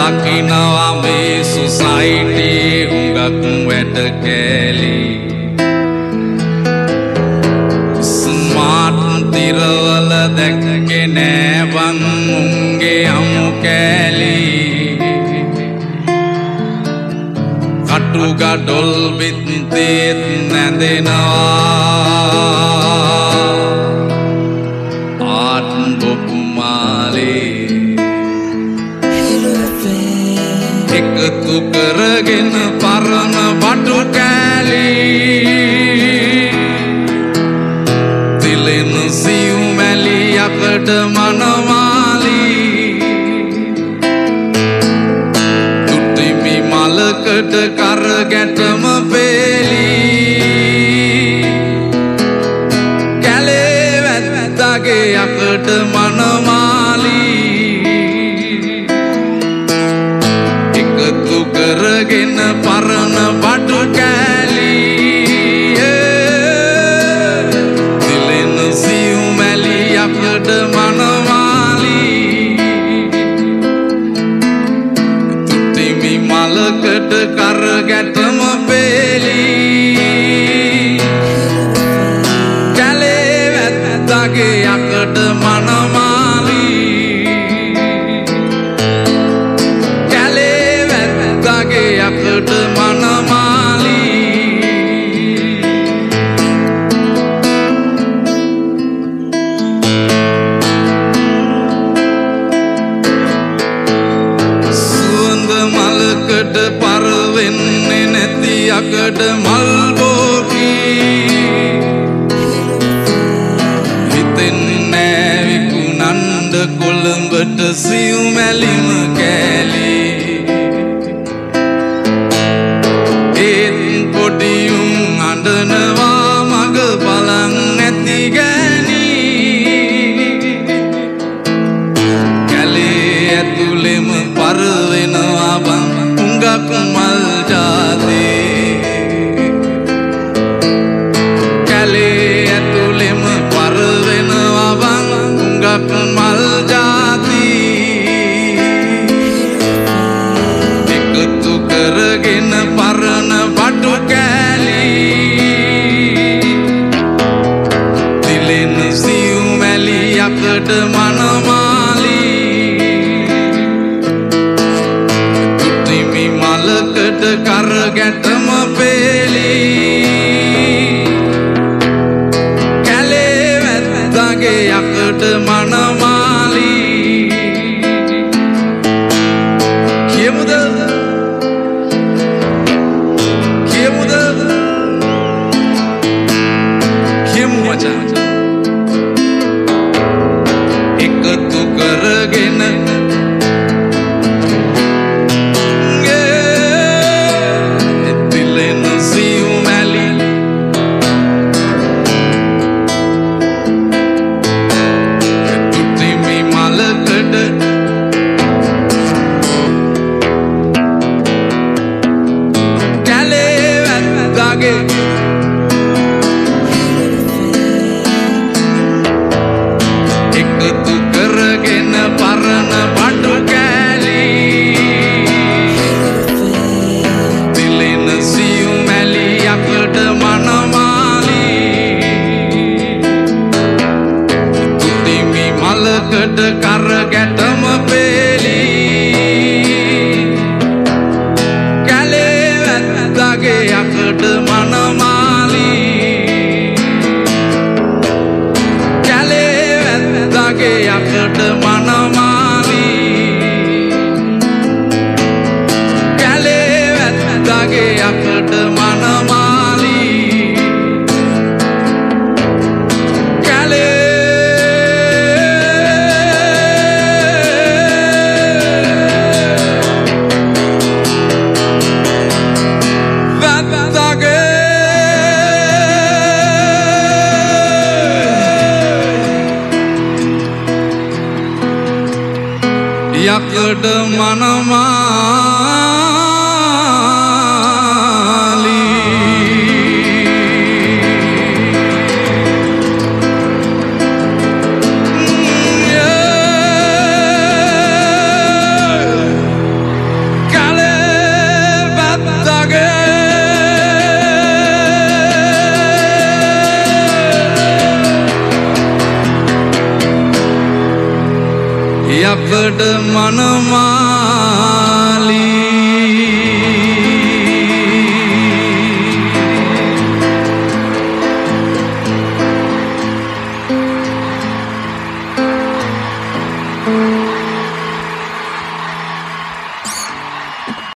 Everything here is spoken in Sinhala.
දකිනවා මේ සොසයිටි හුඟක් වැඩ කෑලි ස්මාර්ට් තිරවල දැක්කේ නෑ වන් උන්ගේ අමු කෑලි කටු ගඩොල් බිත්තේත් නැදෙනවා ආට් බොකුමාලේ එකතු කරගෙන පරණ බටු කෑලි තිලෙන සියු මැලි යකඩ මනමාලි තුටිමි මලකට කර ගැටම පේලි කැලේ වැත්තගේ යකඩ මනමාලි කරගෙන පරණ බඩු කෑලි තිලෙන සියු මැලි යකඩ මනමාලි තුටිමි මලකට කර ගැටම පේලි කැලේ වැත්තගේ යකඩ මනමාලි යකඩ මනමාලි සුවඳ මලකට පරවෙන්නේ නැති යකඩ මල් බෝකී හිතෙන්නේ නෑ විකුණන්ඩ කොළඹට සියු මැලිම කෑලි පොඩියුම් අඬනවා මග බලන් නැති ගෑනි කැලේ ඇතුළෙම පරවෙනවා බං උඟක් මල් ජාතේ කැලේ ඇතුළෙම පරවෙනවා බං උඟක් මල් ජාතී එකතු කරගෙන පරණ බඩු කෑලි තිලෙන සියු මැලි යකඩ මනමාලි තුටිමි මලකට කර ගැටම පේලි කැලේ වැත්තගේ යකඩ මනමාලි කියමුද එකතු කරගෙන තිලෙන සියු මැලි තුටිමි මලකට කැලේ වැත්තගේ එකතු කරගෙන පරණ බඩු කෑලි තිලෙන සියු මැලි යකඩ මනමාලි තුටිමි මලකට කර ගැටම පේලි කැලේ වැත්තගේ යකඩ මනමාලි යකඩ මනමාලි කැලේ වැත්තගේ යකඩ මනමාලි කැලේ යකඩ මනමාලි යකඩ මනමාලි